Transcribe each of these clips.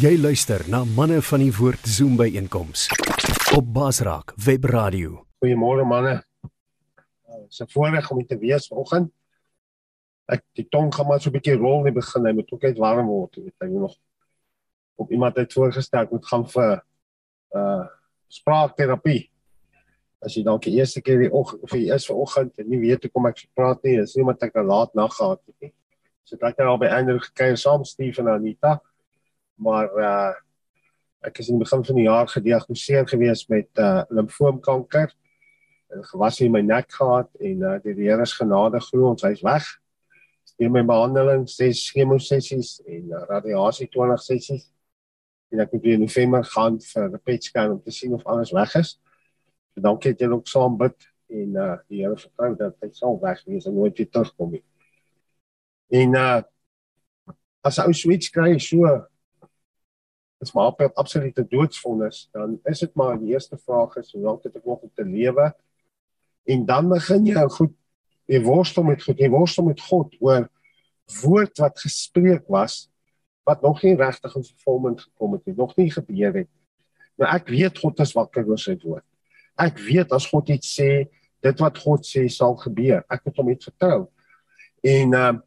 Jy luister na Manne van die Woord Zoom byeenkoms op Basraak Web Radio. Goeiemôre manne. Dit is 'n voorreg om hier te wees vanoggend. Die tong gaan maar so 'n bietjie rol in die begin, hy moet ook net warm word, jy weet, hy moet nog op iemand het voorgestel moet gaan vir spraakterapie. As jy dalk die eerste keer die oggend of die eerste vanoggend en nie weet hoe kom ek praat nie, is nie omdat ek 'n laat nag gehad het nie. So ek het al by Andrew gekry saam Steve en Anita. Maar ek is in die begin van die jaar gediagnoseer gewees met limfoomkanker. Gewas in my nek gehad en die Here is genade glo ons hy's weg. Steen my behandeling 6 chemosessies en radiasie 20 sessies. En ek moet weer in November gaan vir 'n PET-scan om te sien of alles weg is. En dankie dat julle ook saam bid en die Here vertrou dat hy sal weg wees en nooit weer terugkom nie. En as 'n ou switch kry so is maar op absolute doodsvonnis, dan is dit maar die eerste vraag is, hoe lank het ek nog om te lewe? En dan begin jy goed, jy worstel met God oor woord wat gespreek was, wat nog nie regtig in vervulling gekom het, nog nie gebeur het. Nou ek weet God is wakker oor sy woord. Ek weet as God iets sê, dit wat God sê sal gebeur. Ek moet hom net vertrou. En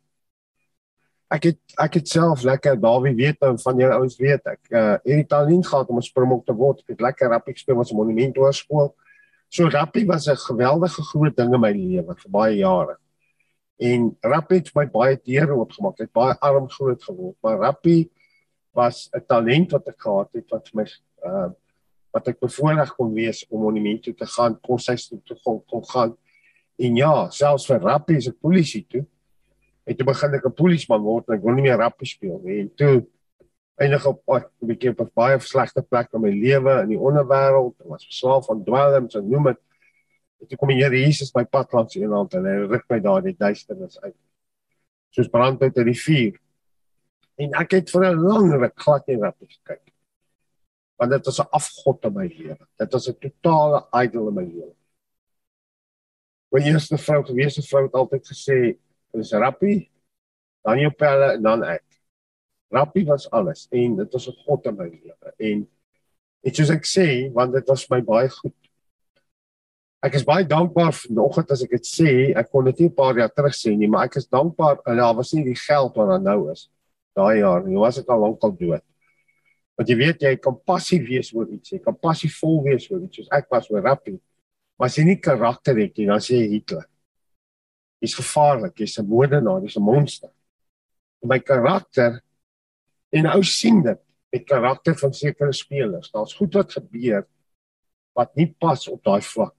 ek het self lekker, Dawie weet nou, van julle ouens weet, ek het die talent gehad om 'n springbok te word, ek het lekker rappie gespeel, was 'n monument hoërskool. So rappie was 'n geweldige groot ding in my lewe, vir baie jare. En rappie het my baie deure oopgemaak, ek het baie arm groot geword, maar rappie was 'n talent wat ek gehad het, wat vir my, wat ek bevoorreg kon wees om monument toe te gaan, koshuis toe te kon gaan. En ja, selfs vir rappie is ek polisie toe. En toe begin ek 'n polisieman word en ek wil nie meer rappie speel nie. En toe eindig op 'n bietjie op 'n baie slegte plek in my lewe in die onderwêreld. Ek was verslaaf aan dwelms en noem dit. En toe kom die Here Jesus my pad langs eendag en hy ruk my daar die duisternis uit. Soos brand uit 'n rivier. En ek het vir 'n lang ruk glad nie rappie gekyk. Want dit was 'n afgod in my lewe. Dit was 'n totale idol in my lewe. My eerste vrou het altyd gesê, is rappie, dan jou pelle en dan ek. Rappie was alles en dit was 'n God in my lewe. En soos ek sê, want dit was my baie goed. Ek is baie dankbaar vanoggend as ek dit sê, ek kon dit nie 'n paar jaar terug sê nie, maar ek is dankbaar, daar was nie die geld wat daar nou is, daai jaar, nie was ek al lank al dood. Want jy weet, jy kan passief wees oor iets, jy kan passievol wees oor iets, soos ek was oor rappie, maar as jy nie karakter het nie, dan sê jy Hitler. Jy's gevaarlik, jy's 'n moordenaar, jy's 'n monster. En my karakter, en ou sien dit, met karakter van sekere spelers, daar's goed wat gebeur, wat nie pas op daai vlak.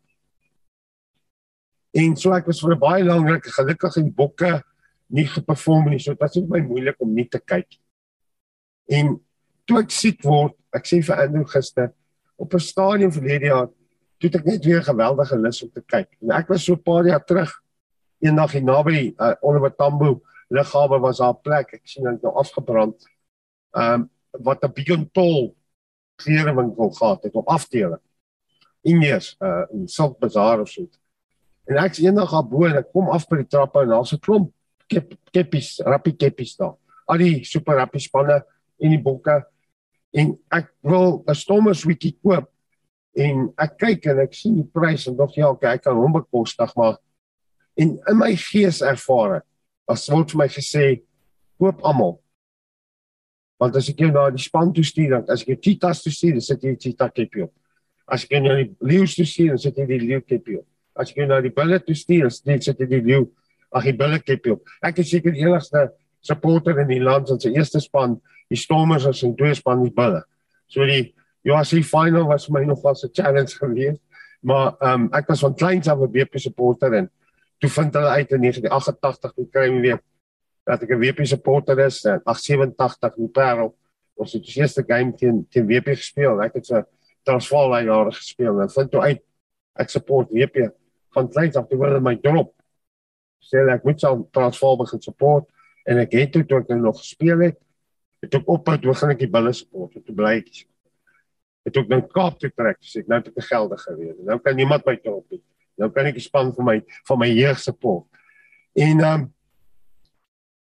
En so ek was vir 'n baie lang ruk, gelukkig in bokke, nie geperform nie, so dit was nie my moeilik om nie te kyk. En toe ek siek word, ek sê vir Andrew gister, op 'n stadium verlede jaar, toe het ek net weer 'n geweldige lus om te kyk. En ek was so 'n paar jaar terug, eendag hier naby Oliver Tambo lughawe was daar 'n plek, ek sien dit nou afgebrand, wat 'n Beyond Toll klerewinkel gehad het op afdeling. Indiërs, in Silk Bazaar of so. En ek is eendag daar bo en ek kom af by die trappe en daar's 'n klomp keppies, rappie keppies daar. Al die super rappie spanne en die bokke. En ek wil 'n stomme sweetie koop. En ek kyk en ek sien die prys en dink ja, okay, ek kan hom bekostig, maar en in my gees ervaar ek, as word vir my gesê, koop almal. Want as ek jou na die span toe stuur, as ek jou cheetahs toe stuur, dan sit jy die cheetah keppie op. As ek jou na die leeu's toe stuur, dan sit jy die leeu keppie op. As ek jou na die bulle toe stuur, dan sit jy die leeu, die bulle keppie op. Ek is seker die enigste supporter in die land, in sy eerste span, die Stormers as in tweede span, die bulle. So die URC final was vir my nog wel 'n challenge geweest, maar ek was van kleins af 'n WP supporter en toe vind hulle uit in 1988, toe kry my weer, dat ek 'n WP supporter is, 87 in Parel, ons het die eerste game teen WP gespeel, ek het so Transvaal jare gespeel, en vind toe uit, ek support WP, van kleins af, toe wil hulle my drop, sê ek moet so Transvaal begin support, en ek het toe ek nog gespeel het, toe ek ophou, toe begin ek die bulle support, toe bly ek, toe ek nou Kaap toe trek, sê ek, nou het ek 'n geldige weer, nou kan niemand my drop nie, nou kan ek die span van my jeug support. En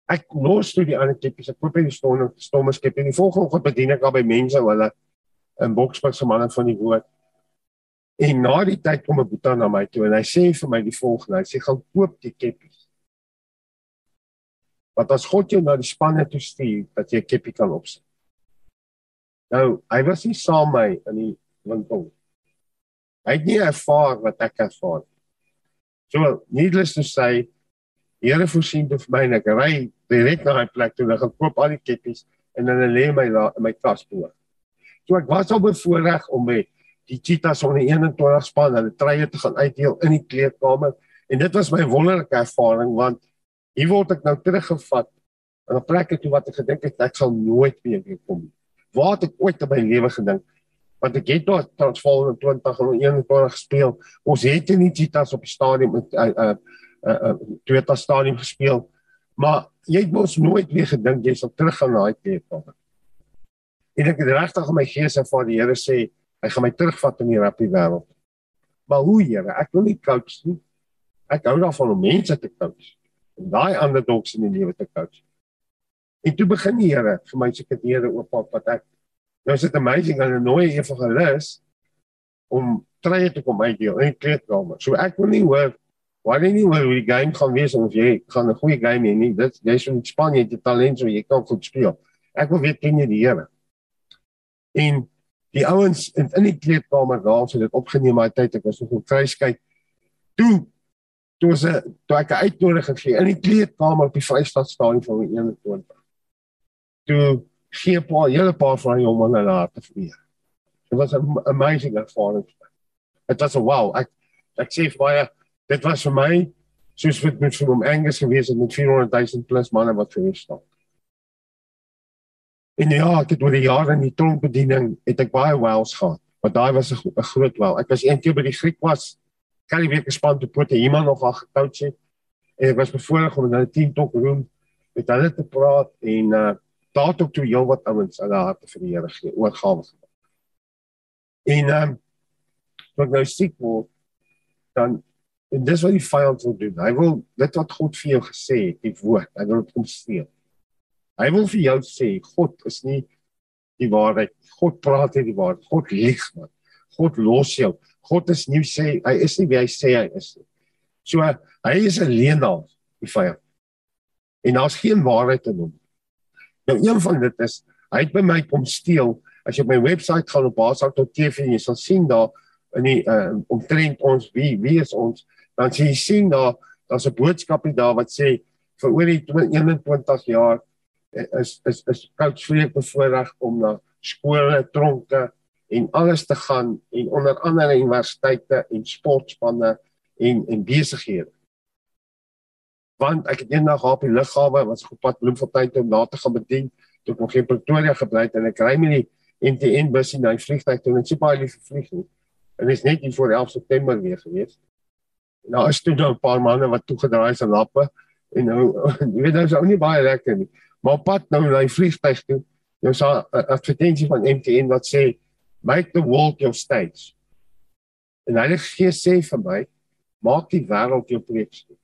Ek los toe die ander keppies, ek koop die stomme skep en die volgende oggend bedien ek al by mense hulle in Boksburg se manne van die woord. En na die tyd kom 'n boetie na my toe en hy sê vir my die volgende, hy sê gaan koop die keppies. Want as God jou na die spanne toe stuur, dat jy 'n keppie kan opsit. Nou, hy was nie saam my in die winkel. Hy het nie ervaar wat ek ervaar. So, needless to say, die Here voorsien vir my en ek ry direk na hy plek toe en ek gaan koop al die keppies en dan lê my daar in my kas bo. So ek was al bevoorreg om met die Cheetahs van die 21 span hulle treie te gaan uitdeel in die kleedkamer en dit was my wonderlike ervaring want hier word ek nou teruggevat en 'n plek toe wat ek gedink het ek sal nooit weer kom. Waar het ek ooit in my lewe gedink? Want ek het daar Transvaal in 20 en 21 gespeel. Ons het nie Cheetahs op die stadion met Toyota stadion gespeel. Maar jy het mos nooit weer gedink jy sal teruggaan na daai kleedkamer. En ek het regtig in my gees ervaar die Here sê hy gaan my terugvat in die rugby wêreld. Maar hoe Here? Ek wil nie coach nie. Ek hou daarvan om mense te coach. En daai underdogs in die lewe te coach. En toe begin die Here vir my seker deure oopmaak wat ek nou is dit amazing aan 'n nooi evangelis om treie te kom uitdeel in die kleedkamer. So ek wil nie hoor hoe die game gaan wees of jy gaan 'n goeie game hê nie. Dit jy's in Spanje, jy het talent so jy kan goed speel. Ek wil weet ken jy die Here. En die ouens in die kleedkamer daar so dit opgeneem my tyd ek was nog op kruiskyk. Toe ek 'n uitnodiging gee in die kleedkamer op die Vrystaatstadion van die 21. Toe gee 'n hele paar van die hom hulle harte vir die Here. Dit was 'n amazing ervaring. Dit was 'n wow. Ek sê vir baie dit was vir my soos wat met van Angus gewees het met 400,000 plus manne wat vir hom staan. En ja, ek het oor die jare in die tronkbediening het ek baie wells gehad. Want daai was 'n groot well. Ek was een keer by die Griek was, kan nie weer gespan te pote iemand nog al gecoach het. En ek was bevoorreg om in 'n team talk room met hulle te praat en daar het ook toe heel wat ouens hulle harte vir die Here gegee, oorgawe gemaak. En wat nou siek word, dan en dis wat die vyand wil doen. Hy wil dit wat God vir jou gesê het, die woord, hy wil dit kom steel. Hy wil vir jou sê, God is nie die waarheid. God praat nie die waarheid. God lieg man. God los jou. God is nie sê, hy is nie wie hy sê hy is nie. So, hy is 'n leenaar, die vyand. En daar's geen waarheid in hom. Nou, een van dit is, hy het by my kom steel. As jy op my website gaan op Basrak.tv en jy sal sien daar in die omtrent ons, wie is ons, dan sê jy sien daar's 'n boodskapie daar wat sê, vir oor die 21 jaar is Coach Freek bevoorreg om na skole, tronke en alles te gaan en onder andere universiteite en sportspanne en besighede. Want ek het eendag op die lughawe was op pad Bloemfontein toe om daar te gaan bedien, toe ek nog in Pretoria gebly het en ek ry met die MTN bus in die vliegtuig toe en ek sê baie lief vlieg nie. En is net hier voor 11 September weer gewees. Nou is toe nou 'n paar manne wat toegedraai is aan lappe en nou jy weet nou is ook nie baie lekker nie. Maar op pad nou na die vliegtuig toe, nou sal 'n advertensie van MTN wat sê make the world your stage. En hy sê vir my, maak die wêreld jou preekstoel.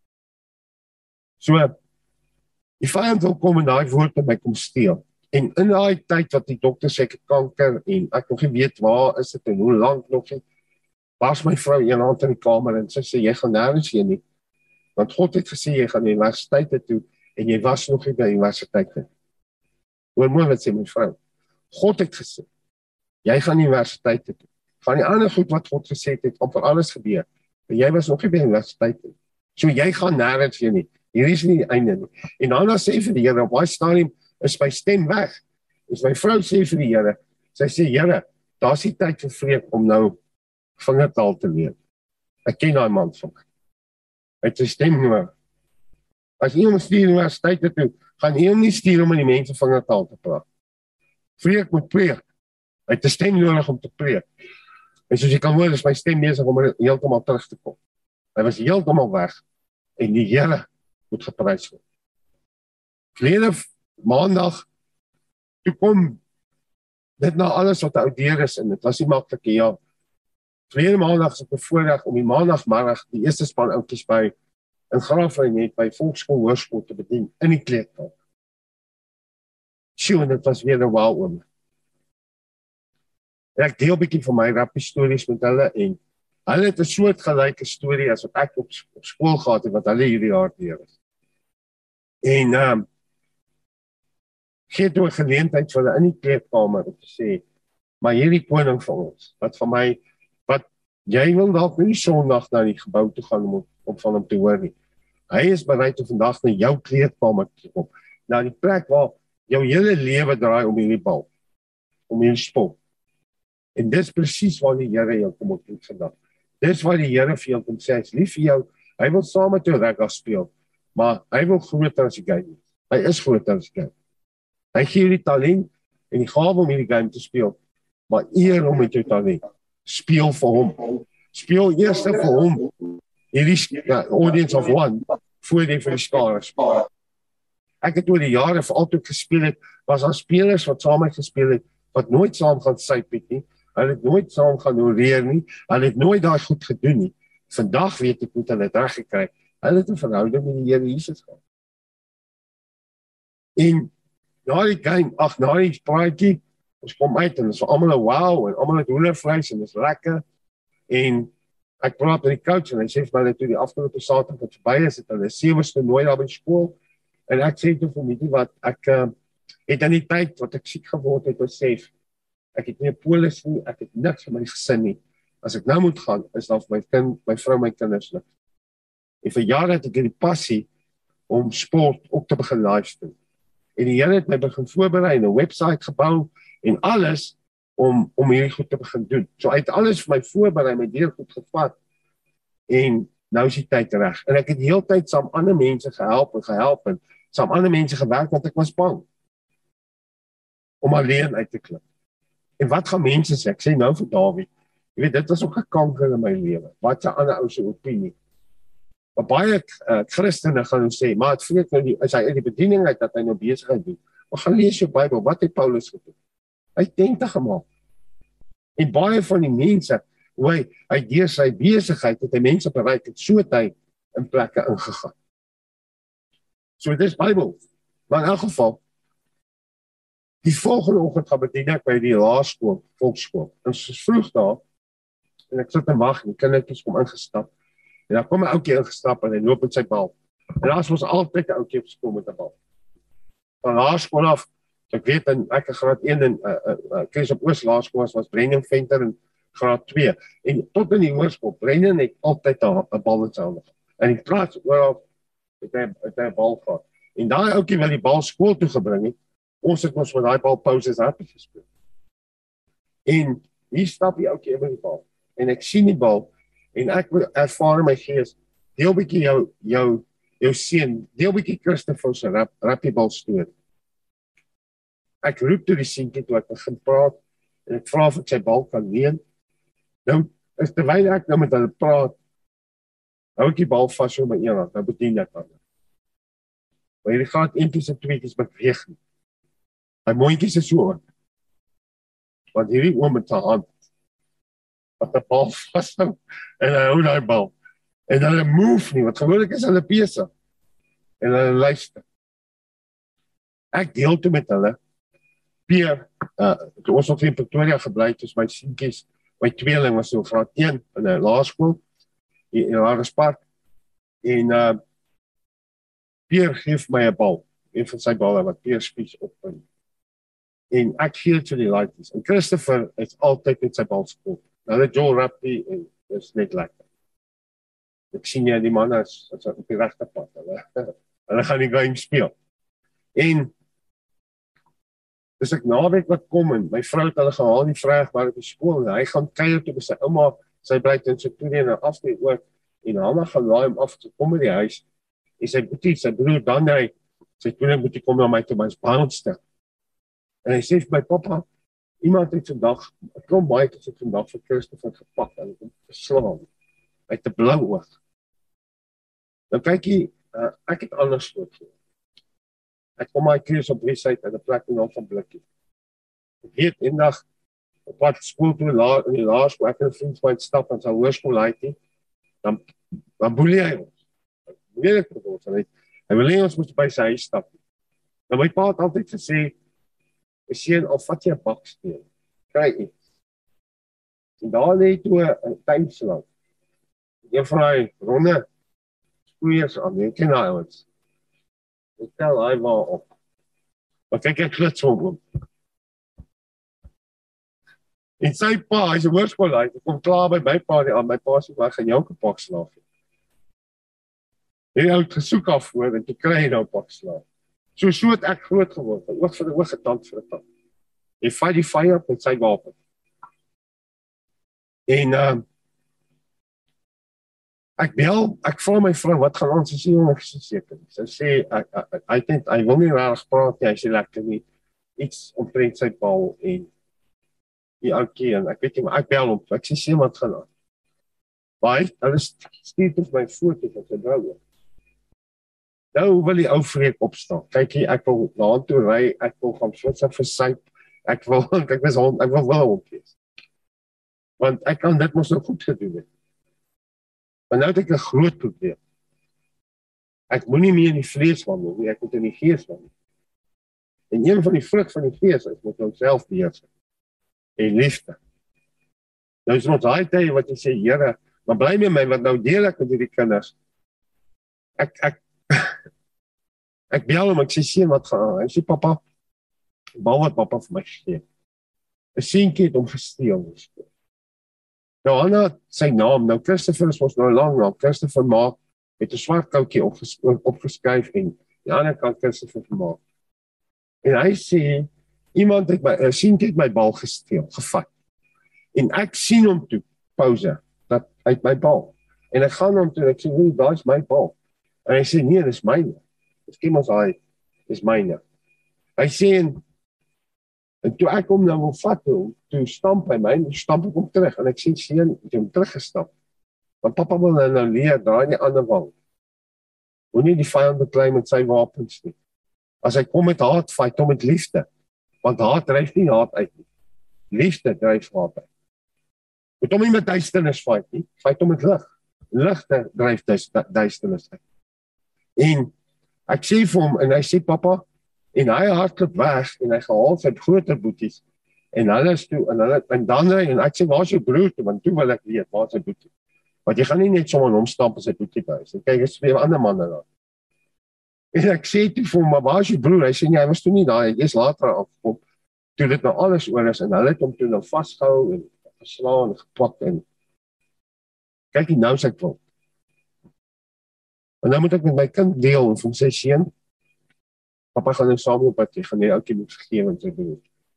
So, die vyand wil kom en daai woord by my kom steel. En in daai tyd wat die dokter sê ek het kanker en ek nog nie weet waar is dit en hoe lank nog nie, was my vrou een hand in die kamer en sy sê jy gaan nêrens heen nie. Want God het gesê jy gaan universiteite toe en jy was nog nie by universiteite. Hoor mooi wat sê my vrou. God het gesê jy gaan universiteite toe. Van die ander goed wat God gesê het vir alles gebeur. En jy was nog nie by universiteite. So jy gaan nêrens heen nie. Hier is nie die einde nie. En dan sê vir die Here op daai stadium is my stem weg. Dus my vrou sê vir die Here, sy sê Here, daar's nie tyd vir Freek om nou vingertaal te leer. Ek ken daai man van my. Hy het sy stem nie. As jy hom stuur universiteite toe, gaan jy hom nie stuur om aan die mense vingertaal te praat. Freek moet preek. Hy het 'n stem nodig om te preek. En soos jy kan hoor, is my stem besig om heeltemal terug te kom. Hy was heeltemal weg. En die Here moet geprys word. Verlede maandag, toe kom dit na alles wat oudeer is, en dit was nie maklike jaar. Verlede maandag is ek bevoorreg om die maandagmiddag die eerste span oudjies by in Graafrein net by Volksskool Hoërskool te bedien in die kleedkamer. Sjoe, dit was weer 'n wow oom. En ek deel 'n bietjie van my rugby stories met hulle en hulle het 'n soortgelyke storie as wat ek op skool gehad het wat hulle hierdie jaar deur is. En gee toe 'n geleentheid vir hulle in die kleedkamer om te sê, maar hierdie koning van ons, wat van my, wat jy wil dalk nie Sondag na die gebou toe gaan om van hom te hoor nie. Hy is bereid om vandag na jou kleedkamer te kom, na die plek waar jou hele lewe draai om hierdie bal, om hierdie sport. En dis presies waar die Here jou kom ontmoet vandag. Dis waar die Here vir jou kom sê, hy is lief vir jou, hy wil saam met jou rugby speel, maar hy wil groter as die game. Hy is groter as die game. Hy gee jou die talent en die gawe om hierdie game te speel, maar eer hom met jou talent. Speel vir hom. Speel eers vir hom. Hierdie audience of one, voor jy vir die skare speel. Ek het oor die jare vir altyd gespeel het, was daar spelers wat saam met gespeel het, wat nooit saam gaan syp het nie, hulle het nooit saam gaan oreer nie, hulle het nooit daai goed gedoen nie. Vandag weet ek hoe hulle het reg gekry. Hulle het 'n verhouding met die Here Jesus gehad. En na die game, na die praatjie, ons kom uit en dit was almal 'n wow en almal het hoendervleis en dit is lekker. En ek praat met die coach en hy sê vir my toe die afgelope Saterdag wat verby is, het hulle 7ste toernooi daar by skool. En ek sê toe vir my wat ek het aan die tyd wat ek siek geword het besef, ek het nie 'n polis nie, ek het niks vir my gesin nie. As ek nou moet gaan, is dan vir my kind, my vrou, my kinders niks. En vir jare het ek die passie om sport ook te begin livestream. En die Here het my begin voorberei en 'n webwerf gebou en alles om hierdie goed te begin doen. So uit alles vir my voorberei, my deur goed gevat en nou is die tyd reg. En ek het die hele tyd saam ander mense gehelp en saam ander mense gewerk want ek was bang om alleen uit te klim. En wat gaan mense sê? Ek sê nou vir Dawie, jy weet dit was ook 'n kanker in my lewe. Wat 'n ander ou se opinie. Maar baie Christene gaan sê, maar het vreet nou is hy in die bediening uit dat hy nou besigheid doen. Maar gaan lees jou Bybel, wat het Paulus gedoen? Hy het tente gemaak. En baie van die mense, hoe hy deur sy besigheid het hy mense bereik, het so hy in plekke ingegaan. So dis Bybel. Maar in elk geval, die volgende oggend gaan bedien ek by die laerskool, volksskool. En soos vroeg daar, en ek sit en wag, die kindertjies kom ingestap. En dan kom 'n ouetjie ingestap en hy loop met sy bal. En daar was altyd 'n ouetjie op skool met 'n bal. Van laerskool af, ek weet in ek graad 1 en Chris op Oos Laerskool was Brendan Venter in graad 2. En tot in die hoërskool, Brendan het altyd 'n bal in sy hande. En die klas oral het hy 'n bal gehad. En daai ouetjie wat die bal skool toe gebring het, ons het ons met daai bal pauses rugby gespeel. En hier stap die ouetjie met die bal. En ek sien die bal en ek ervaar in my gees, deel bietjie jou seun, deel bietjie Christopher se rugbybal storie. Ek roep toe die seentjie toe ek begin praat en ek vra of ek sy bal kan leen. Nou is terwyl ek nou met hulle praat, hou ek die bal vas so met een hand, nou bedien ek aan. Maar hierdie gaat eentjies en tweetjies beweeg nie. My mondjies is so oor. Want hierdie oom met sy hand wat 'n bal vashou en hy hou daai bal. En hulle move nie, wat gewoonlik is hulle besig. En hulle luister. Ek deel toe met hulle. Pierre, toe ons nog in Pretoria gebly, toe my seentjies, my tweeling was so graad 1 in 'n laerskool in Harrispark. En Pierre gee my 'n bal, een van sy balle wat Pierre spies op. En ek gee dit vir die laities. En Christopher is altyd met sy bal speel. Hulle Joel rugby en dit is net lekker. Ek sien jy die manne is op die regte pad. Hulle gaan die game speel. En dis ek naweek wat kom en my vrou het hulle gehaal die vrydag maar op die skool en hy gaan kuier toe by sy ouma, sy bly in Pretoria en afskeid ook en Hanna gaan laai hom af te kom by die huis. En sy boetie, sy broer dan sy tweeling boetie kom na my toe by ons bounce. En hy sê vir my pappa, iemand het vandag, 'n klomp baie het vandag vir Christopher gepak en hom geslaan. Hy het 'n blou oog. Nou kyk jy, ek het anders voortgegaan. Ek kom my keus op die site en 'n plek in van blikkie. Ek weet eendag op pad skool toe in die laerskool, ek en 'n vriend van my stap aan sy hoërskool uit, dan boelie hy ons. moeilik vir ons. Hy wil nie ons moet by sy huis stap. Nou my pa het altyd gesê, my seun, al vat jy 'n baksteen, kry iets. En daar lê toe 'n tuinslang. Een van daai ronde skoeiers aan, jy ken daai ouens. Ek tel hy maar op. Maar kyk ek klits hom. En sy pa, hy's 'n hoërskool, hy kom klaar by my pa aan, my pa sê, "Ek gaan jou 'n pak slaag." Hy het gesoek af voor en toe kry hy nou 'n pak slaag. So het ek groot geword, oog vir 'n oog, 'n tand vir 'n tand. Hy fight die vyand met sy wapen. En ek vra my vrou, wat gaan ons sê, en ek sê seker. Sy sê, hy wil nie regtig praat nie, hy sê lekker nie, iets omtrent sy bal en die oukie, en ek weet nie, maar ek bel hom, ek sê wat gaan aan. Maar hulle stuur vir my foto van sy vrou. Nou wil die ou vreek opstaan. Kyk hier, ek wil na toe ry, ek wil gaan switser vir sy, ek wil wel hond wees. Want ek kan dit mos nou goed gedoen het. Maar nou het ek 'n groot probleem. Ek moet nie meer in die vlees wandel nie, ek moet in die gees wandel. En een van die vrug van die gees is, moet ons self beheers. En liefde. Nou is ons daai tye wat jy sê, Here, maar bly met my, want nou deel ek met hierdie kinders. Ek bel hom, ek sê, seun, wat gaan aan? Hy sê, papa, bal wat papa vir my gee. 'n seentjie het hom gesteel. Nou, Anna, sy naam, nou Christopher is ons nou 'n lang naam, Christopher maak, met 'n swart koutjie opgeskryf en die ander kant Christopher maak. En hy sê, 'n seentjie het my bal gesteel, gevat. En ek sien hom toe, pause, dat uit my bal. En ek gaan hom toe, en ek sê, nee, daar is my bal. En hy sê, nee, dis myne. Miskien ons hy, dis myne. Hy sê, en toe ek hom nou wil vat, toe stamp hy my, en stamp ek hom terug, en ek sê, seun, ek het hom teruggestamp. Want papa wil nou leer, draai nie ander wang. Moet nie die vyand beklei met sy wapens nie. As hy kom met haat, fight hom met liefde. Want haat dryf nie haat uit nie. Liefde dryf haat uit. Moet hom nie met duisternis fight nie, fight hom met lig. Ligte dryf duisternis uit. En ek sê vir hom, en hy sê, papa, en hy hardloop weg, en hy gehaal sy groter boeties, en hulle is toe, en dan ry, en ek sê, waar is jou broer toe, want toe wil ek weet, waar is sy boetie? Want jy gaan nie net sommer omstamp as sy boetie thuis, en kyk, is twee ander manne daar. En ek sê toe vir hom, maar waar is jou broer? Hy sê, nee, hy was toe nie daar, hy is later afgekom, toe dit nou alles oor is, en hulle het hom toe nou vastgehou, en geslaan, en gepak, en kyk die nou sy klop. En nou moet ek met my kind deel, en vir hom sê, seun, papa gaan nou saam op pad, jy gaan nie oukie moet vergewe in sy broer.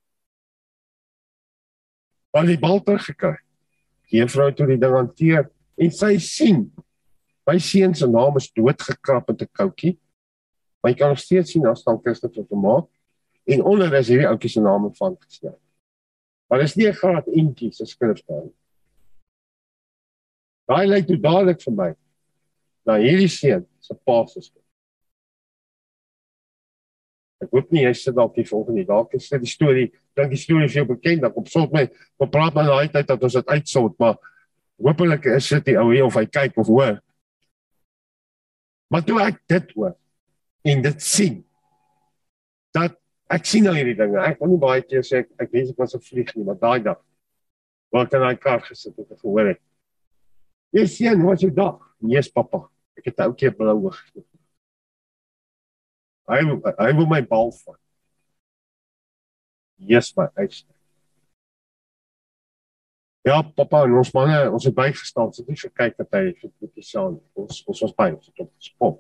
Maar die bal teruggekry, die juffrou toe die ding hanteer, en sy sien, my seun se naam is doodgekrap met 'n koutjie, maar jy kan nog steeds sien, daar staan Christopher gemaak, en onder is hierdie oukie se naam van gestel. Maar dis nie 'n graad eentjie se skrifstaal. Daai lyk toe dadelik vir my, na hierdie seun se pa se skrif. Ek hoop nie, jy sit dalk die volgende, dalk is dit die storie, dink die storie is jou bekend, dan kom sort my, maar praat my daai tyd dat ons dit uitsort, maar hopelik is dit die ou hier, of hy kyk of hoor. Maar toe ek dit hoor, en dit sien, dat ek sien nou hierdie dinge, ek wil nie baie keer sê, ek wens ek was 'n vlieg nie, maar daai dag, waar ek in daai kar gesit het en gehoor het, jy sien, wat is jou dag? Yes, papa, ek het 'n ou keer blou oog. Hy wil my bal vat. Yes, my eis. Ja, papa, en ons manne, ons het bygestaan, ons het nie gekyk dat hy het die saam, ons was by, ons het op gespot.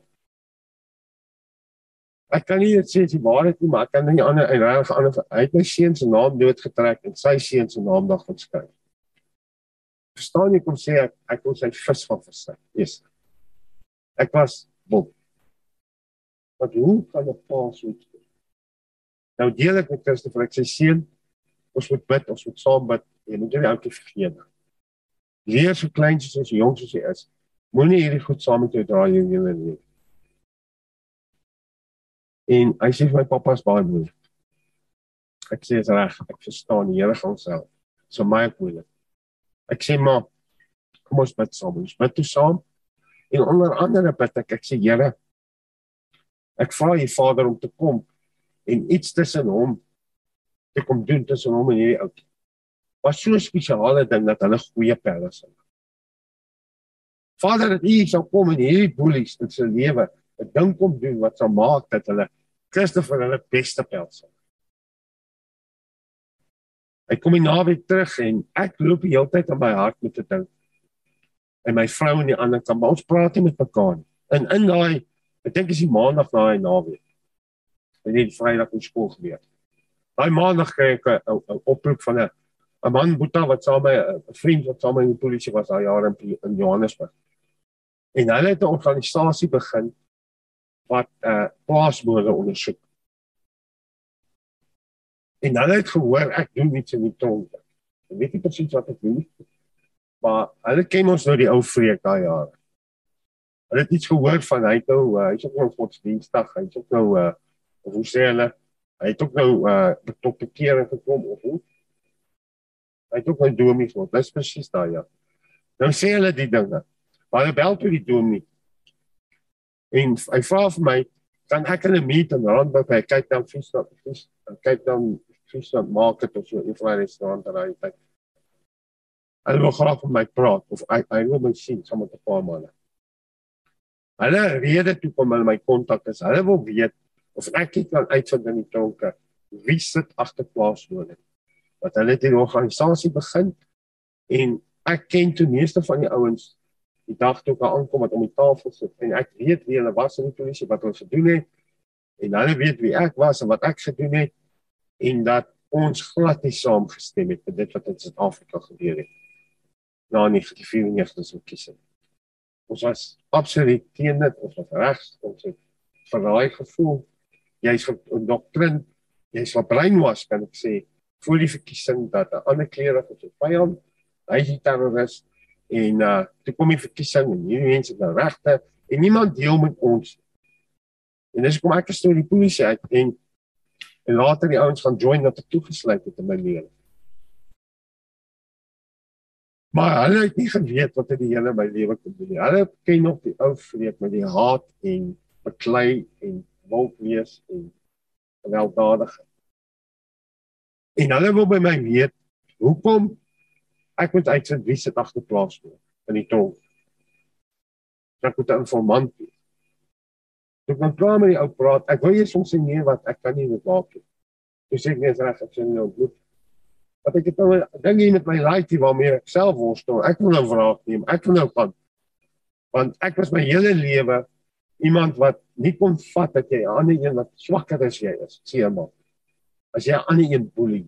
Ek kan nie dit sê, die waarheid nie, maar ek kan nie hy het my seun se naam doodgetrek, en sy seun se naam daar gaan skryf. Verstaan jy, kom sê, ek wil sy vis van verstaan, yes. Ek was bom. Want hoe kan 'n pa so iets doen? Nou deel ek met Christopher, ek sê, seun, ons moet bid, ons moet saam bid, jy moet nie oukie vergeet. Leer so klein soos jy, so jong soos jy is, moenie hierdie goed saam met jou draai in jou lewe. En hy sê vir my, papa is baie moeilik. Ek sê, is reg, ek verstaan, die Here gaan self, so my moeilik. Ek sê, maar, kom ons bid saam, ons bid toe saam, En onder andere bid ek sê, Here, ek vra U Vader om te kom en iets tussen hom te kom doen tussen hom en hierdie ouetjie. Was so 'n spesiale ding dat hulle goeie pelle sal. Vader, dat U sal kom en hierdie boelies in sy lewe 'n ding kom doen wat sal maak dat hulle Christopher hulle beste pel sal. Hy kom die naweek terug en ek loop die hele tyd aan my hart met 'n ding. En my vrou en die ander kan, maar ons praat nie met mekaar nie. En in daai, ek dink is die maandag na die naweek. En nie die Vrydag in skool gebeur. Daai maandag kry ek 'n oproep van 'n man Boeta wat saam met 'n vriend wat saam met die polisie was daai jare in Johannesburg. En hulle het 'n organisasie begin wat plaasmoorde ondersoek. En hulle het gehoor ek doen iets in die tronk. Ek weet nie presies wat ek doen, maar hulle ken ons nou die ou vreek daai jare. Hulle het iets gehoor van hy het nou hy's ook nou godsdienstig, hy's ook nou hoe sê hulle, hy het ook nou tot bekering gekom of hoe. Hy het ook nou dominee geword. Dis presies daai ja. Nou sê hulle die dinge. Maar hulle bel toe die dominee. En hy vra vir my, kan ek in 'n meet in Randburg by Cape Town Friesland Market of so 'n restaurant daar uit. Hulle wil graag met my praat of hy wil my sien saam met 'n paar manne. Hulle rede toe kom hulle my kontak is. Hulle wil weet of ek kan uitvind in die tronke wie sit agter plaasmoorde. Want hulle het die organisasie begin en ek ken toe meeste van die ouens die dag toe ek aankom wat om die tafel sit en ek weet wie hulle was in die polisie, wat hulle gedoen het en hulle weet wie ek was en wat ek gedoen het en dat ons glad nie saamgestem het met dit wat in Suid-Afrika gebeur het na 1994 se verkiesing. Ons was absoluut teen dit, ons was regs, ons het verraai gevoel, jy's gedoktrin, jy's brainwash kan ek sê, voor die verkiesing dat 'n ander klere is 'n vyand, hy is die terrorist en toe kom die verkiesing en hierdie mense het nou regte en niemand deel met ons. En dis kom ek gestoor die polisie uit en later die ouens gaan join dat ek toegesluit het in my lewe. Maar hulle het nie geweet wat het die hele my lewe kon doen nie. Hulle ken nog die ou vreek met die haat en beklei en wild wees en gewelddadigheid. En hulle wil by my weet, hoekom ek moet uitvind wie sit agter plaasmoord in die tronk. Ek moet 'n informant wees. Toe ek nou klaar met die ou praat, ek wil jy soms sê nee wat, ek kan nie dit maak nie. Toe sê ek nie, is reg, ek sê nie ontmoet. Want ek het nou 'n ding hier met my laaitjie waarmee ek self worstel, ek wil nou wraak neem, ek wil nou gaan. Want ek was my hele lewe iemand wat nie kon vat dat jy 'n ander een wat swakker as jy is, seermaak. As jy 'n ander een boelie.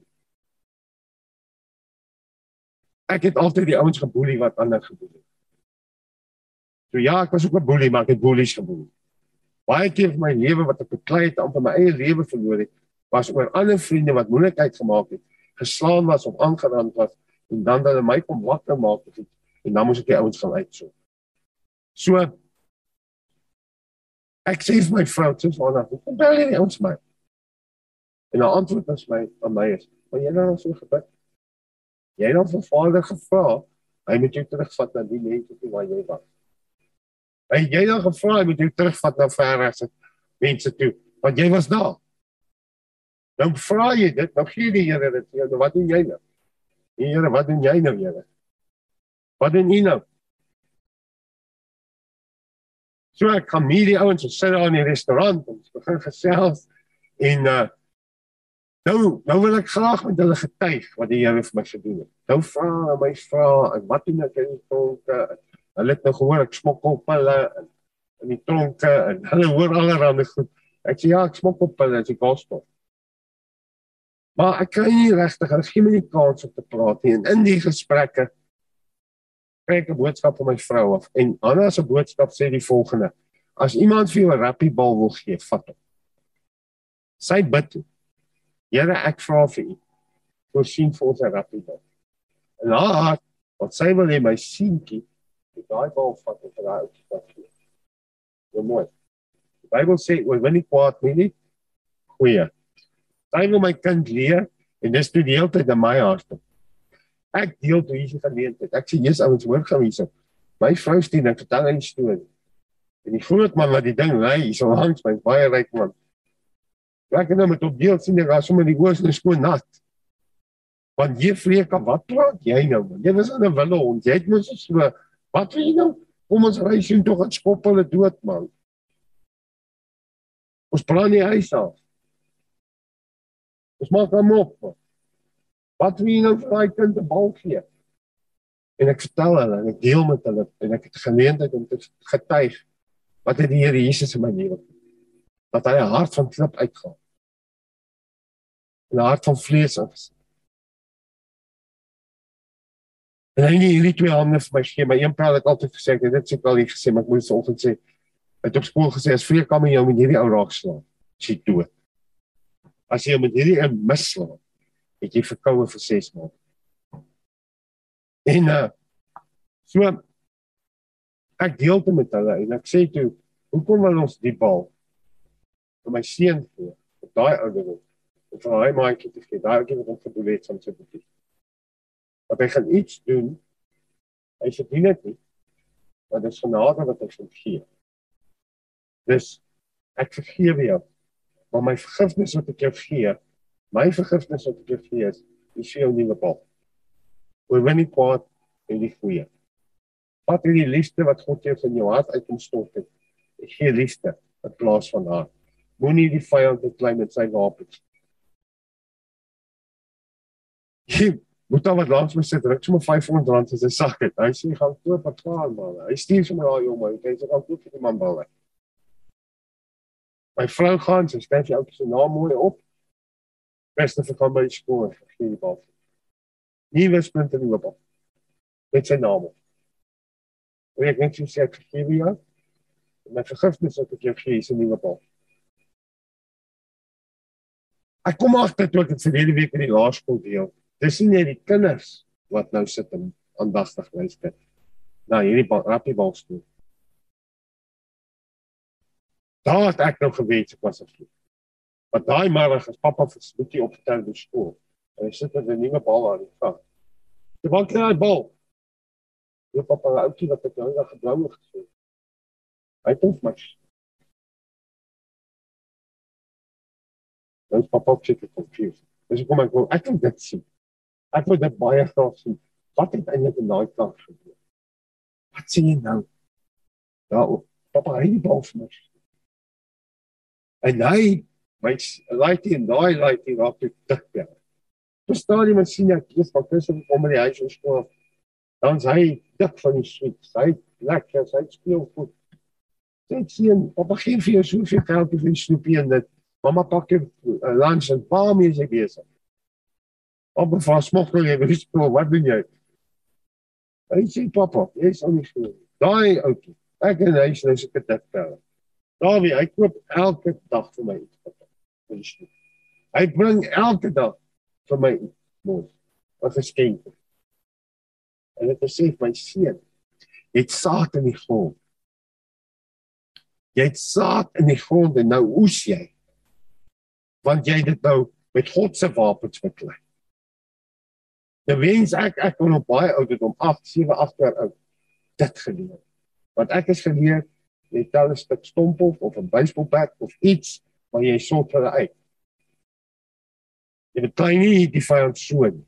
Ek het altyd die ouens geboelie wat ander geboelie. So ja, ek was ook 'n boelie, maar ek het boelies geboelie. Baie keer van my lewe wat ek beklei het, amper my eie lewe verloor het, was oor ander vriende wat moeilikheid gemaak het, geslaan was of aangerand was, en dan dat hulle my kom wakker maak, en dan moes ek die ouens gaan uitsoek. So, ek sê vir my vrou, hoekom bel jy die ouens my? En haar antwoord aan my is, maar jy nou so gebid. Jy nou vir Vader gevra, hy moet jou terugvat na die mense toe waar jy was. Jy nou gevra, hy moet jou terugvat na verre mense toe, want jy was daar. Nou vra jy dit, nou gee die Here dit, nou wat doen jy nou? Here, wat doen jy nou, Here? Wat doen jy nou? So ek gaan met die ouens, ons sit daar in die restaurant, ons begin gesels, en nou wil ek graag met hulle getuig, wat die Here vir my gedoen het. Nou vra my vra, en wat doen ek in die tronke? Hulle het nou gehoor, ek smokkel pille in die tronke, en hulle hoor allerhande goed. Ek sê, ja, ek smokkel pille, is die gospel. Maar ek kan nie regtig, ek gee my nie kans om te praat nie, en in die gesprekke, kry ek 'n boodskap van my vrou af, en Anna se boodskap sê die volgende, as iemand vir jou 'n rappiebal wil gee, vat hom. Sy bid toe, Here, ek vra vir u, voorsien vir ons 'n rappiebal. En haar hart, wat sy wil hê my seentjie, die daai bal vat en vir daai ouetjie vat gee. So mooi. Die Bybel sê, oor wil nie kwaad nie, goeie. Sy wil my kind leer, en dis toe die hele tyd in my hart. Ek deel toe hierdie geleentheid. Ek sê, Jesus, ouens, hoor gou hierso. My vrou Stien, ek vertel een storie. En die groot man wat die ding ry, so langs my, baie ryk man. Ek het nou met op deel sien, ek was sommer die oors en skoon nat. Want jy Freka, wat praat jy nou man? Jy was in 'n wille hond, jy het mos so, wat wil jy nou? Kom ons ry sien tog het skop hulle dood man. Ons brand die huis af. Ons maak hom op man. Wat wil jy nou vir daai kind 'n bal gee? En ek vertel hulle, en ek deel met hulle, en ek het geleentheid om te getuig, wat het die Here Jesus in my lewe, dat hy 'n hart van klip uitgaan, en 'n hart van vlees is. En hy nie hierdie twee hande vir my gee, maar een praat het altyd gesê, ek het dit so al hier gesê, maar ek moet dit vanoggend sê, hy het op skool gesê, as Freka met jou met hierdie ou raak slaan, is jy dood. As jy met hierdie een misslaan, het jy verkoue vir 6 maande. En so, ek deel dit met hulle, en ek sê toe, hoekom wil ons die bal vir my seun gee, op daai ouderdom, of vir daai maatjie te gee, daai ouetjie wat hom gedoen het van sy boetie. Dat hy gaan iets doen, hy verdien dit nie, maar dit is genade wat hy gaan gee. Dus, ek vergewe jou, maar my vergifnis wat ek jou gee, my vergifnis wat ek jou gee is vir jou nuwe bal. Oorwin die kwaad en die goeie. Wat is die liefde wat God jou van jou hart uit ontstort het? Ek gee liefde in plaas van haat. Moenie die vyand beklein met sy wapens. Jy moet dan wat langs my sit, druk sommer R500 in sy sak het. Hy sê, gaan koop wat klaar, man. Hy stuur sommer daai jongen, hy sê, gaan koop vir die man bal. My vrou gaan, sy skryf die ouetjie se naam mooi op. Beste vir gaan by die skool, gee die bal. Nuwe splint in die bal. Met sy naam op. En ek net so sê, ek vergewe jou. My vergifnis wat ek jou gee, is 'n nuwe bal. Ek kom agter toe ek dit verlede week in die laerskool deel. Dis nie net die kinders wat nou sit en aandagtig luister na hierdie rappiebal speel. Daar het ek nou gewens ek was 'n vloek. Want daai middag as pappa vir Smitty opgetel by skool, en hy sit met 'n nuwe bal aan die kant. Jy waar kry hy bal? Jy pappa, 'n ouetjie wat ek nou eendag geblou het gesê. Hy het ons maar. Nou is papa op seker confused. Dus kom ek wil dit sien. Ek wil dit baie graag sien. Wat het eintlik in daai kant gebeur? Wat sien jy nou? Ja, papa, hy die bal vir my. En hy, my laaitjie en daai laaitjie raak toe dik. Verstaan jy, my sien ek eers van tussen om in die huis en skool. Dan is hy dik van die sweet. Hy lekker, hy speel goed. Ek sien, papa gee vir jou soveel geld vir die snoepie en dit. Mama pak jy lunch en pa mee is jy besig. Papa van smokkel jy by die skool, wat doen jy? Hy sê, papa, jy is al nie skool. Daai ouetjie, ek en hy is nou soke dik tel. Dawie, hy koop elke dag vir my iets, papa. Hy bring elke dag vir my iets, mooi, wat geskenk. En het sê, my seun, jy het saad in die grond. Jy het saad in die grond en nou oes jy. Want jy dit nou met God se wapens beklei. Nou wens ek kon op baie ouderdom 8, 7, 8 jaar oud dit geleer. Want ek is geleer, jy tel 'n stuk stompel of 'n baseballbat of iets, maar jy sort hulle uit. Jy beklei nie die vyand so nie.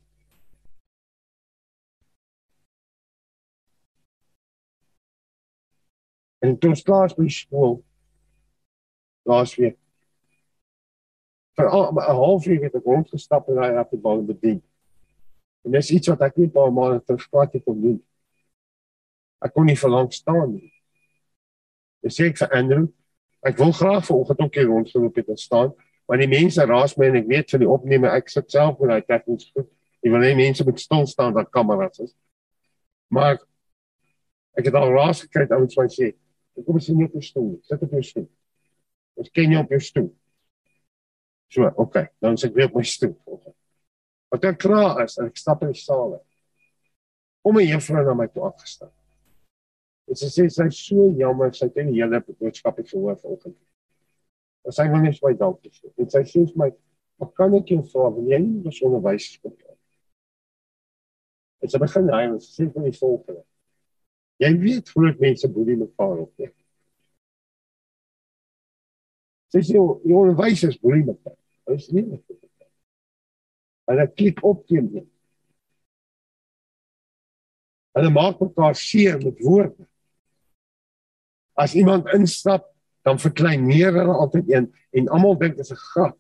En toe ons klaar is by skool, laasweek, vir 'n halfuur het ek rondgestap en hy het die bal bedien. En dis iets wat ek nie 'n paar maande terug kon doen. Ek kon nie verlang staan nie. Dis sê ek vir Andrew, ek wil graag vanoggend ook hier rondgeloop het en staan, maar die mense raas my en ek weet van die opname, ek sit self met daai tegnies goed. Jy wil nie mense moet stil staan dat kameras is. Maar ek het al raas gekry dat ouens my sê, kom ons sien op jou stoel, sit op jou stoel. Ons ken jou op jou stoel. So, okay, dan is ek weer op my stoel. Wat ek klaar is, en ek stap in die saal in, kom my juffrou na my toe afgestap. En sy sê, sy is so jammer, sy het in die hele boodskap het gehoor vanoggend. En sy wil nie vir my dankie sê. En sy sê vir my, wat kan ek jou vra, wil jy nie as onderwysers kom? En sy begin hy, en sy sê vir die volgende, Jy weet groot mense boelie mekaar op. Ja. Sy sê, die onderwysers boelie mekaar. Hulle is nie met mekaar. Hulle klik op teen jou. Hulle maak mekaar seer met woorde. As iemand instap, dan verkleineer hulle altyd een, en almal dink dit is 'n grap.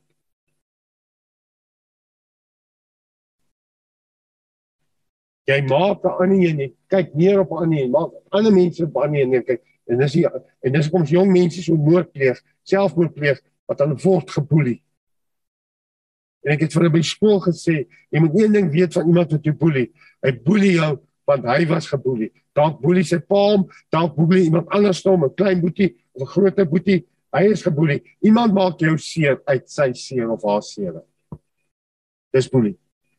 Jy maak 'n ander een, jy kyk neer op 'n ander een, maak ander mense op 'n ander een kyk, en dis kom jong mense so moord pleeg, selfmoord pleeg, wat hulle word geboelie. En ek het vir hulle by skool gesê, jy moet een ding weet van iemand wat jou boelie. Hy boelie jou, want hy was geboelie. Dalk boelie sy pa, dalk boelie iemand anders om, 'n klein boetie, of 'n groter boetie, hy is geboelie. Iemand maak jou seer uit sy seer of haar seer. Dis boelie.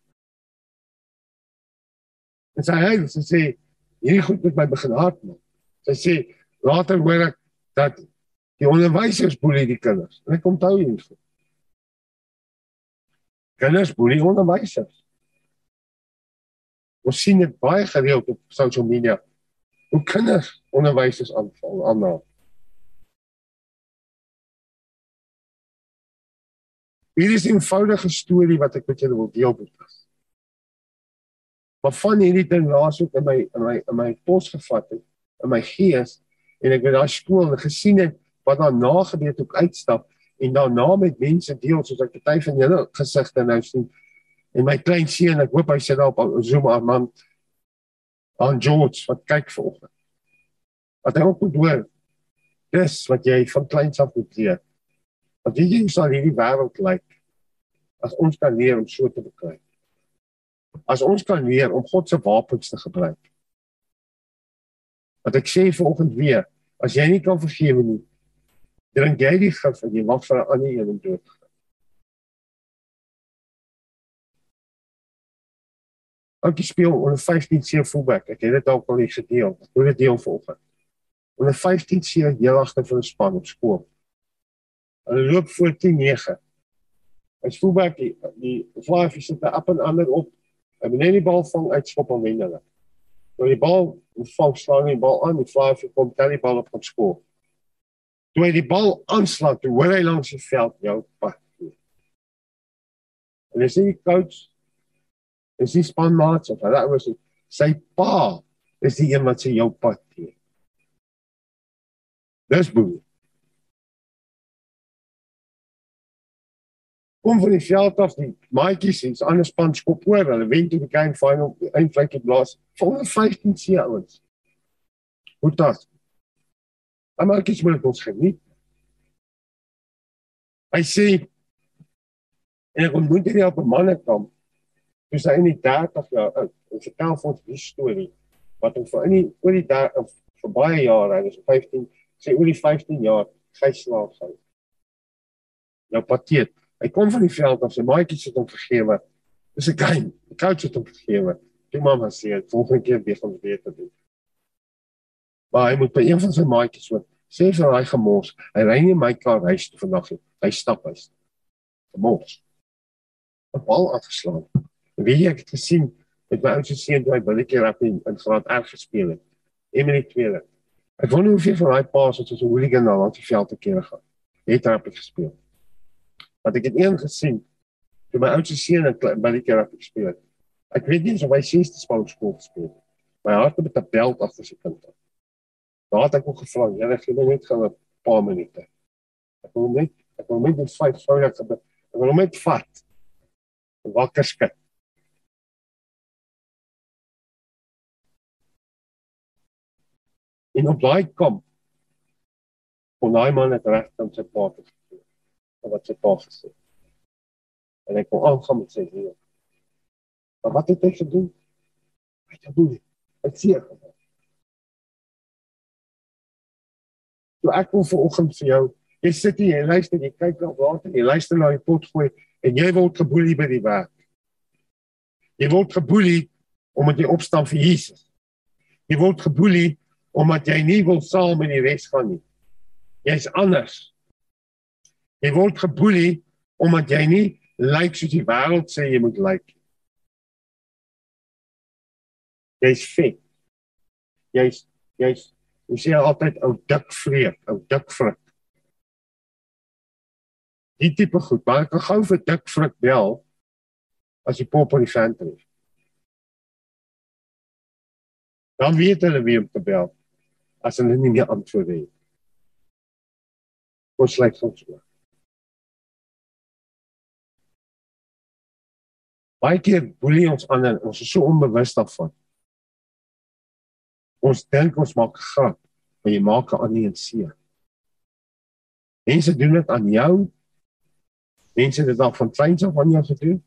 En sy sê, hierdie goed met my begin hard maak. Sy sê, later hoor ek, dat die onderwysers boelie die kinders. En ek onthou hierdie goed. Kinders boelie onderwysers. Ons sien dit baie gereeld op social media, hoe kinders onderwysers aanval. Hier is 'n eenvoudige storie wat ek met julle wil deel. Maar van hierdie ding laas ook in my pos gevat het, in my gees, en ek by daai skool gesien het, wat daarna gebeur het ook uitstap, en daarna met mense deel, soos ek party van julle gesigte nou sien, en my klein seun, ek hoop hy sit daar op Zoom aan George, wat kyk vanoggend. Wat hy ook moet hoor, dis wat jy van kleins af moet leer. Want weet jy hoe sal hierdie wêreld lyk, as ons kan leer om so te bekry. As ons kan leer om God se wapens te gebruik. Wat ek sê vanoggend weer, as jy nie kan vergewe nie, drink jy die gif en jy wag vir 'n ander een om dood te gaan. Oukie speel onder 15 seer fullback, ek het dit dalk al nie gedeel, ek moet dit deel vanoggend. Onder 15 seer heel agter vir 'n span op skool. Hulle loop voor 10-9. As fullback, die flyfies sit daar up en ander op, en wanneer die bal vang, uitskop en wen hulle. Toe die bal vang, slaan die bal aan, die flyfies kom, tel die bal op skool. Toe hy die bal aanslaat, toe hoor hy langs die veld, jou pad. En is die coach, is die spanmaats, of hulle ouers, sy pa, is die een wat sê jou pad teer. Dis boelie. Kom van die veld af, die maatjies en ander span skop oor, hulle wen toe die game final, eindvlakkie blaas, volgende 15 see ouens. Hoe dat? En maatjies moet ons geniet. Hy sê, en ek ontmoet hierdie op 'n mannekamp, toe sy in die 30 jaar oud, en vertel vir ons die storie, wat hom vir baie jare, hy was 15, sê oor die 15 jaar, gijslaaf sy. Nou pateet. Hy kom van die veld af, sy maatjies het hom vergewe. Dis 'n game, die coach het hom vergewe. Die mamma sê, volgende keer weer gaan weer te doen. Maar hy moet by een van sy maatjies hoor, sê vir hy gemors, hy ry nie my kar huis toe vandag nie, hy stap huis. Gemors. 'n Bal afgeslaan. En weet jy, ek het gesien, met my oudste seun toe hy billetjie rugby in graad R gespeel het. Emily tweede. Ek wonder hoeveel van daai paas wat soos 'n hooligan na langs die veld te kere gaan. Het rugby gespeel. Want ek het een gesien, toe my oudste seun 'n billetjie rugby gespeel het. Ek weet nie of hy 6de span skool gespeel het. My hart het met 'n beld agter sy kind. Daar het ek ook gevra, jy gee my net gaan 'n paar minute. Ek wil net die 5 vroulik gebeur. Ek wil hom net vat. Wakker skud. En op daai kamp, kon daai man het reg aan sy pa gesê, wat sy pa gesê. En ek kon aangaan met sy lewe. Maar wat het hy gedoen? Hy het gedoen. Hy het seer gemaak. So ek wil vanoggend vir jou, jy sit hier, jy luister, jy kyk na water, jy luister na die pot gooi, en jy word geboelie by die werk. Jy word geboelie, omdat jy opstaan vir Jesus. Jy word geboelie, omdat jy nie wil saam met die res gaan nie. Jy's anders. Jy word geboelie, omdat jy nie lyk soos die wêreld sê jy moet lyk. Jy's vet. jy sê altyd ou dik vreek, ou dik frik. Die tipe goed, maar ek kan gou vir dik frik bel, as die pop op die fan tref. Dan weet hulle wie om te bel, as hulle nie meer antwoorde het. Ons lyk soms so. Baie keer boelie ons ander, ons is so onbewus daarvan. Ons dink ons maak 'n grap, maar jy maak 'n ander een seer. Mense doen dit aan jou, mense het dit al van kleins af aan jou gedoen.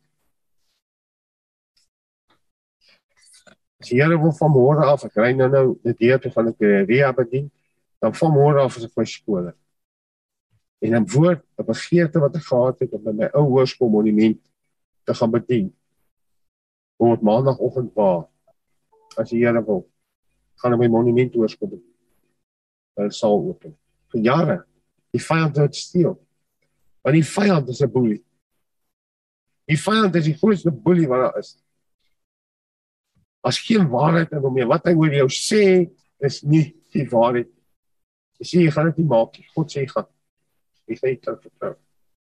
As die Here wil van môre af, ek ry nou die deur toe van ek rehab bedien, dan van môre af is ek by skole. En 'n woord, 'n begeerte wat ek gehad het om by my ou hoërskool monument te gaan bedien. Word maandagoggend waar, as die Here wil, gaan my monument hoërskool bedien. Hulle sal open. Vir jare, die vyand het steel. Want die vyand is 'n boelie. Die vyand is die grootste boelie wat daar is. As geen waarheid in hom nie, wat hy oor jou sê, is nie die waarheid. Jy sê, jy gaan dit nie maak nie. God sê, jy gaan. Jy gaan dit vertrou.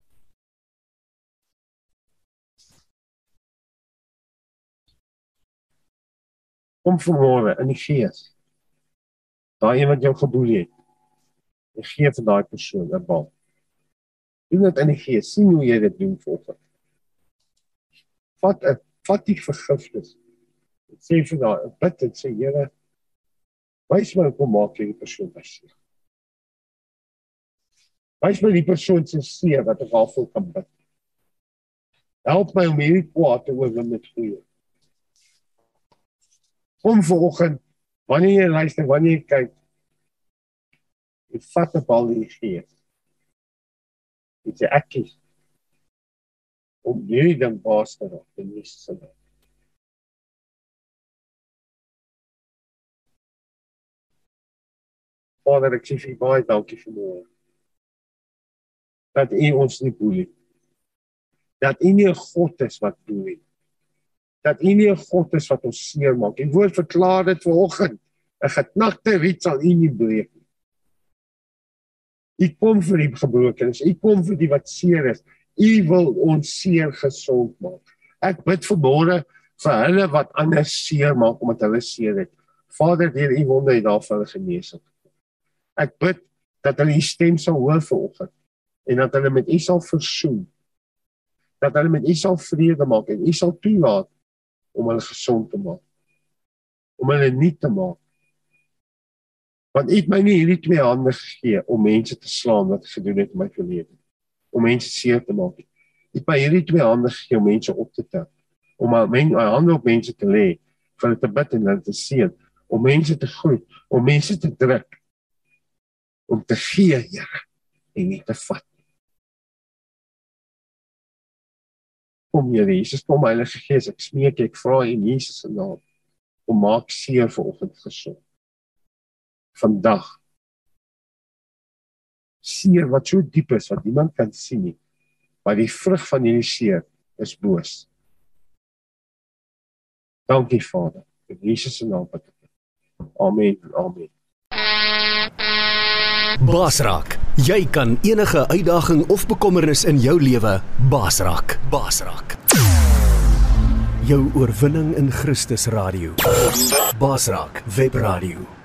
Kom vanmôre in die gees. Daai een wat jou geboelie het. Jy gee vir daai persoon 'n bal. Doen dit in die gees. Sien hoe jy dit doen volgens. Vat die vergifnis. Sê vir daai, bid en sê, Here, wys my hoe maak jy die persoon seer. Wys my die persoon se seer wat ek al kan bid. Help my om hierdie kwaad te oorwin met goeie. Kom vanoggend, wanneer jy luister, wanneer jy kyk, jy vat 'n bal in die gees. Jy sê, ek kies om hierdie ding baas te raak in Jesus se naam. Vader, ek sê vir baie dankie vir môre. Dat U ons nie boelie. Dat U nie 'n God is wat boelie. Dat U nie 'n God is wat ons seer maak. Die woord verklaar dit vanoggend. 'n geknakte riet sal U nie breek nie. U kom vir die gebrokenes. U kom vir die wat seer is. U wil ons seer gesond maak. Ek bid vanmôre vir hulle wat ander seer maak omdat hulle seer het. Vader, deur U wonde het daar vir hulle genesing. Ek bid dat hulle U stem sal hoor vanoggend en dat hulle met U sal versoen. Dat hulle met U sal vrede maak en U sal toelaat om hulle gesond te maak. Om hulle nuut te maak. Want U het my nie hierdie 2 hande gegee om mense te slaan wat ek gedoen het in my verlede. Om mense seer te maak. U het my hierdie 2 hande gegee om mense op te tel. Om my hande op mense te lê, vir hulle te bid en hulle te seën. Om mense te groet, om mense te druk. Om te gee, Here, en nie te vat. Kom, Here Jesus, kom Heilige Gees, ek smeek, ek vra in Jesus se naam, om maak seer vanoggend gesond. Vandag. Seer wat so diep is, wat niemand kan sien nie, maar die vrug van hierdie seer is boos. Dankie, Vader, in Jesus se naam bid ek. Amen, amen. Basraak, jy kan enige uitdaging of bekommernis in jou lewe basraak. Basraak. Jou oorwinning in Christus radio. Basraak Webradio.